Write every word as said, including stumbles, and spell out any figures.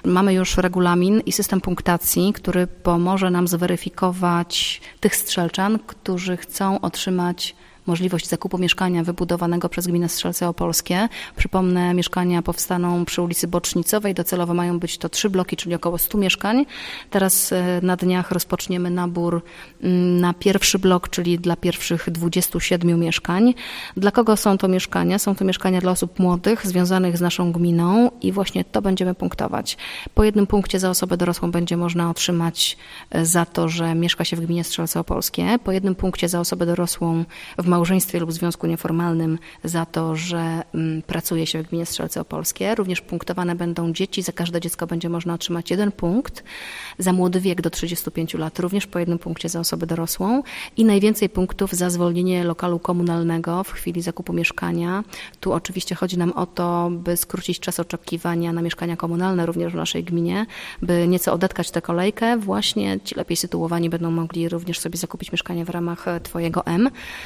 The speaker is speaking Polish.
Mamy już regulamin i system punktacji, który pomoże nam zweryfikować tych strzelczan, którzy chcą otrzymać możliwość zakupu mieszkania wybudowanego przez Gminę Strzelce Opolskie. Przypomnę, mieszkania powstaną przy ulicy Bocznicowej. Docelowo mają być to trzy bloki, czyli około stu mieszkań. Teraz na dniach rozpoczniemy nabór na pierwszy blok, czyli dla pierwszych dwudziestu siedmiu mieszkań. Dla kogo są to mieszkania? Są to mieszkania dla osób młodych, związanych z naszą gminą i właśnie to będziemy punktować. Po jednym punkcie za osobę dorosłą będzie można otrzymać za to, że mieszka się w Gminie Strzelce Opolskie. Po jednym punkcie za osobę dorosłą w małżeństwie lub związku nieformalnym za to, że mm, pracuje się w Gminie Strzelce Opolskie. Również punktowane będą dzieci. Za każde dziecko będzie można otrzymać jeden punkt. Za młody wiek do trzydziestu pięciu lat również po jednym punkcie za osobę dorosłą. I najwięcej punktów za zwolnienie lokalu komunalnego w chwili zakupu mieszkania. Tu oczywiście chodzi nam o to, by skrócić czas oczekiwania na mieszkania komunalne również w naszej gminie, by nieco odetkać tę kolejkę. Właśnie ci lepiej sytuowani będą mogli również sobie zakupić mieszkanie w ramach Twojego M.